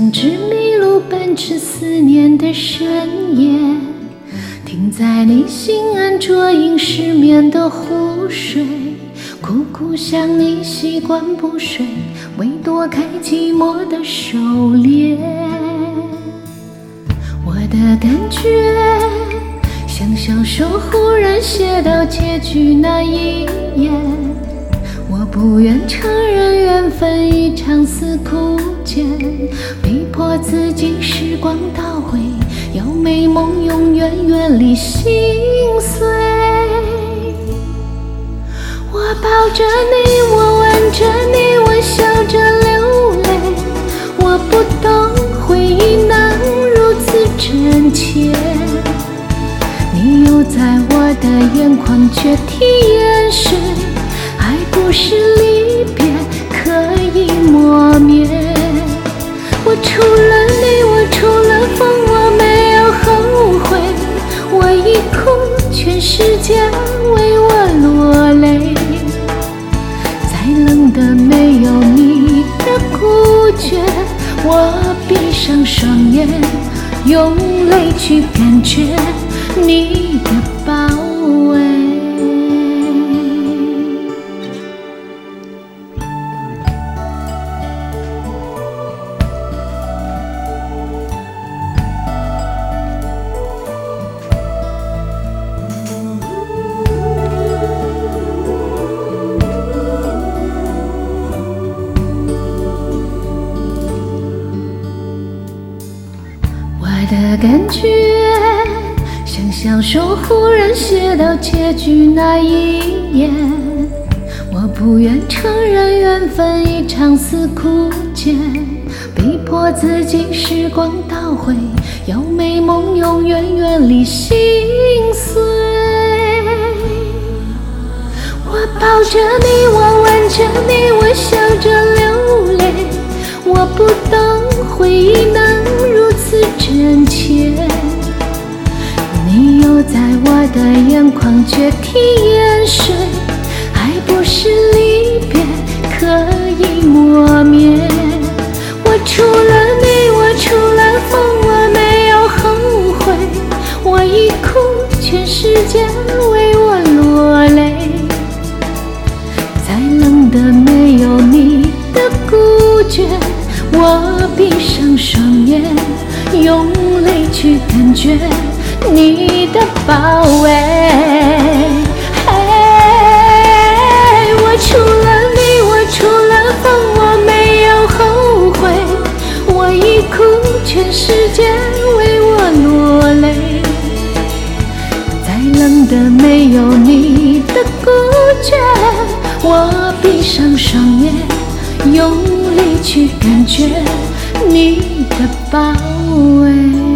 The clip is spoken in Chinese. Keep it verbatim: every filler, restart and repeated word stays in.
像只麋鹿奔驰思念的深夜，停在你心安灼映失眠的湖水，苦苦想你习惯不睡，为躲开寂寞的狩猎。我的感觉像小说忽然写到结局那一页，我不愿承认缘分一场似枯竭，逼迫自己时光倒回，要美梦永远远离心碎。我抱着你，我吻着你，我笑着流泪，我不懂回忆能如此真切，你又在我的眼眶却替眼睡，爱不是离别可以磨灭。我除了你，我除了风，我没有后悔，我已哭，全世界为我落泪，再冷的没有你的孤绝，我闭上双眼，用泪去感觉你的包围。我的感觉像小说忽然写到结局那一页，我不愿承认缘分一场似枯竭，逼迫自己时光倒回，要美梦永远远离心碎。我抱着你，我吻着你，我笑着流泪，我不懂回忆能如此真切，你又在我的眼眶却替眼睡，爱不是离别可以磨灭。我除了你，我除了风，我没有后悔，我已哭，全世界为我落泪，再冷的没有你的孤绝，我闭上双眼，用泪去感觉你的包围。我除了你，我除了风，我没有后悔，我已哭，全世界为我落泪，再冷的没有你的孤绝，我闭上双眼，用力去感觉你的包围。